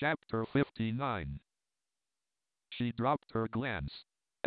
Chapter 59. She dropped her glance.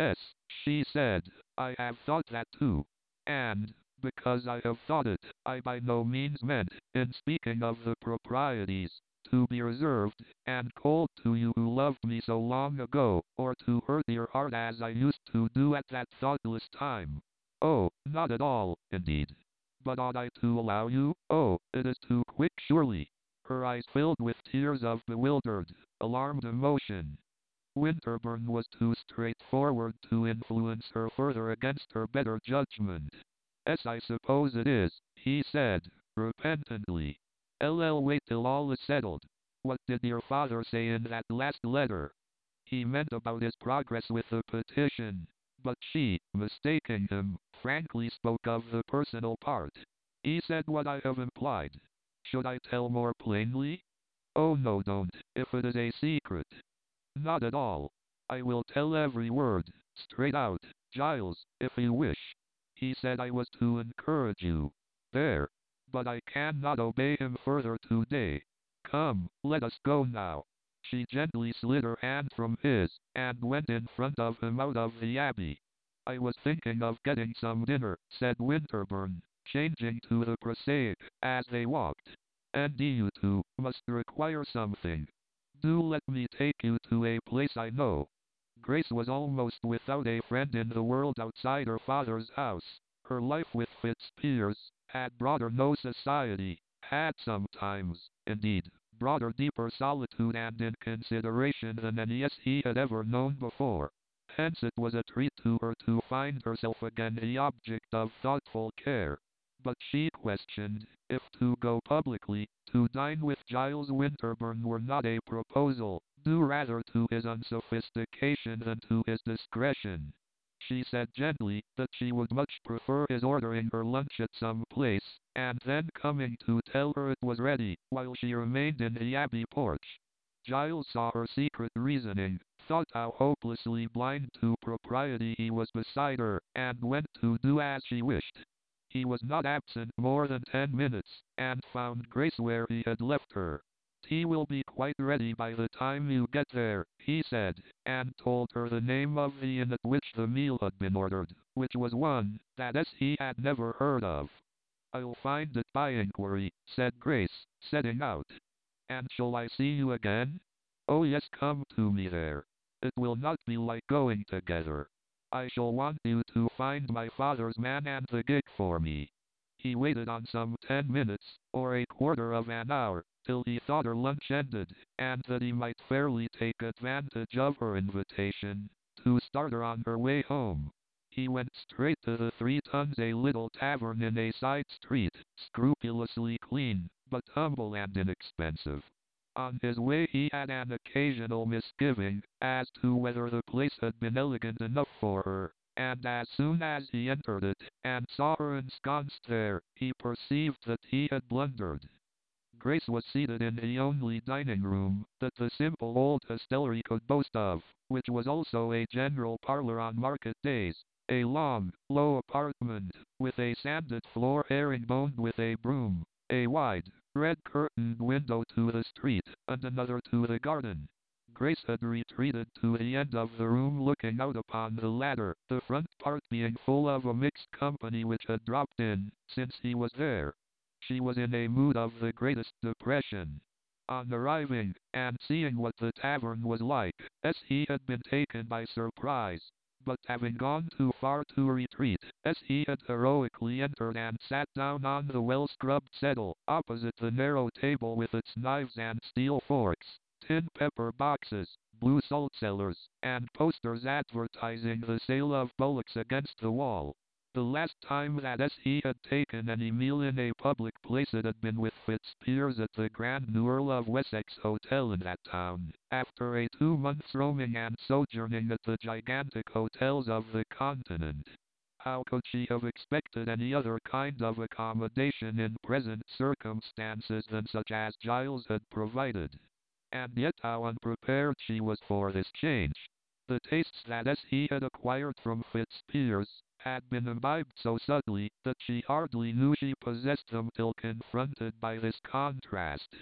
She said, I have thought that too. And, because I have thought it, I by no means meant, in speaking of the proprieties, to be reserved and cold to you who loved me so long ago, or to hurt your heart as I used to do at that thoughtless time. Oh, not at all, indeed. But ought I to allow you? Oh, it is too quick surely. Her eyes filled with tears of bewildered, alarmed emotion. Winterbourne was too straightforward to influence her further against her better judgment. Yes, I suppose it is, he said, repentantly. Wait till all is settled. What did your father say in that last letter? He meant about his progress with the petition. But she, mistaking him, frankly spoke of the personal part. He said what I have implied. Should I tell more plainly? Oh no, don't, if it is a secret. Not at all. I will tell every word, straight out, Giles, if you wish. He said I was to encourage you. There. But I cannot obey him further today. Come, let us go now. She gently slid her hand from his, and went in front of him out of the Abbey. I was thinking of getting some dinner, said Winterbourne, changing to the prosaic, as they walked. And you two must require something. Do let me take you to a place I know. Grace was almost without a friend in the world outside her father's house. Her life with Fitzpiers had brought her no society, had sometimes, indeed, brought her deeper solitude and inconsideration than any he had ever known before. Hence it was a treat to her to find herself again the object of thoughtful care. But she questioned if to go publicly, to dine with Giles Winterbourne were not a proposal, due rather to his unsophistication than to his discretion. She said gently that she would much prefer his ordering her lunch at some place, and then coming to tell her it was ready, while she remained in the Abbey porch. Giles saw her secret reasoning, thought how hopelessly blind to propriety he was beside her, and went to do as she wished. He was not absent more than 10 minutes, and found Grace where he had left her. Tea will be quite ready by the time you get there, he said, and told her the name of the inn at which the meal had been ordered, which was one that he had never heard of. I'll find it by inquiry, said Grace, setting out. And shall I see you again? Oh yes, come to me there. It will not be like going together. I shall want you to find my father's man and the gig for me. He waited on some 10 minutes, or a quarter of an hour, till he thought her lunch ended, and that he might fairly take advantage of her invitation, to start her on her way home. He went straight to the Three Tuns, a little tavern in a side street, scrupulously clean, but humble and inexpensive. On his way he had an occasional misgiving as to whether the place had been elegant enough for her, and as soon as he entered it, and saw her ensconced there, he perceived that he had blundered. Grace was seated in the only dining room that the simple old hostelry could boast of, which was also a general parlor on market days, a long, low apartment, with a sanded floor herringboned with a broom, a wide, red-curtained window to the street, and another to the garden. Grace had retreated to the end of the room looking out upon the latter, the front part being full of a mixed company which had dropped in, since he was there. She was in a mood of the greatest depression. On arriving, and seeing what the tavern was like, he had been taken by surprise. But having gone too far to retreat, he had heroically entered and sat down on the well-scrubbed settle, opposite the narrow table with its knives and steel forks, tin pepper boxes, blue salt cellars, and posters advertising the sale of bullocks against the wall. The last time that he had taken any meal in a public place it had been with Fitzpiers at the Grand New Earl of Wessex Hotel in that town, after a 2 months roaming and sojourning at the gigantic hotels of the continent. How could she have expected any other kind of accommodation in present circumstances than such as Giles had provided? And yet how unprepared she was for this change. The tastes that he had acquired from Fitzpiers had been imbibed so subtly that she hardly knew she possessed them till confronted by this contrast.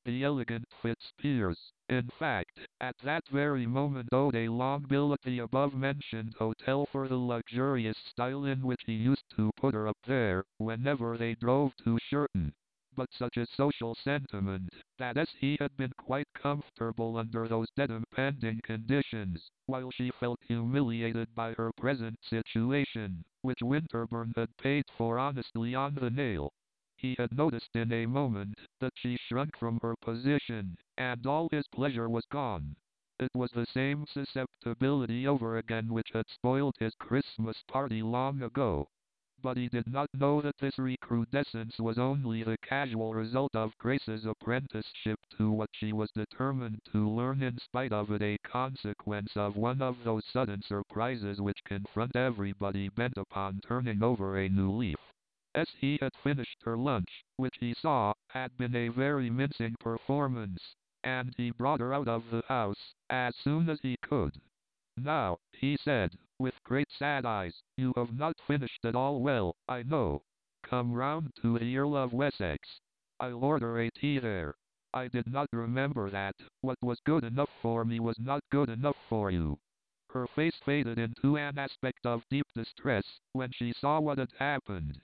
the elegant Fitzpiers, in fact, at that very moment owed a long bill at the above-mentioned hotel for the luxurious style in which he used to put her up there, whenever they drove to Shirton. But such a social sentiment, that as he had been quite comfortable under those dead impending conditions, while she felt humiliated by her present situation, which Winterbourne had paid for honestly on the nail. He had noticed in a moment that she shrunk from her position, and all his pleasure was gone. It was the same susceptibility over again which had spoiled his Christmas party long ago. But he did not know that this recrudescence was only the casual result of Grace's apprenticeship to what she was determined to learn, in spite of it a consequence of one of those sudden surprises which confront everybody bent upon turning over a new leaf. As he had finished her lunch, which he saw had been a very mincing performance, and he brought her out of the house as soon as he could. "Now," he said, with great sad eyes, "you have not finished it all well, I know. Come round to the Earl of Wessex. I'll order a tea there. I did not remember that what was good enough for me was not good enough for you." Her face faded into an aspect of deep distress when she saw what had happened.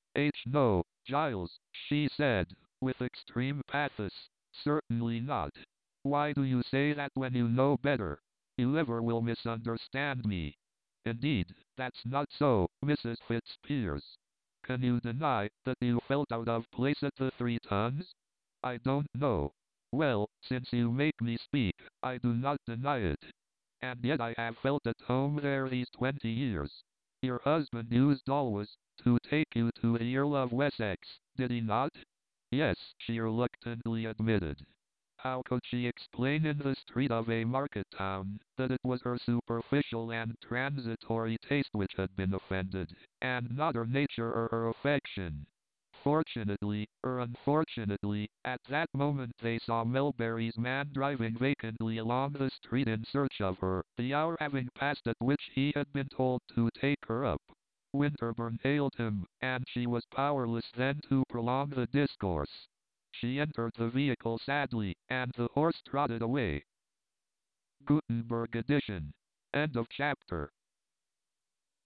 "No, Giles," she said, with extreme pathos, "certainly not. Why do you say that when you know better? You ever will misunderstand me. Indeed, that's not so, Mrs. Fitzpiers. Can you deny that you felt out of place at the Three Tuns? I don't know. Well, since you make me speak, I do not deny it. And yet I have felt at home there these 20 years. Your husband used always to take you to the Earl of Wessex, did he not?" "Yes," she reluctantly admitted. How could she explain in the street of a market town that it was her superficial and transitory taste which had been offended, and not her nature or her affection? Fortunately, or unfortunately, at that moment they saw Melbury's man driving vacantly along the street in search of her, the hour having passed at which he had been told to take her up. Winterbourne hailed him, and she was powerless then to prolong the discourse. She entered the vehicle sadly, and the horse trotted away. Gutenberg edition. End of chapter.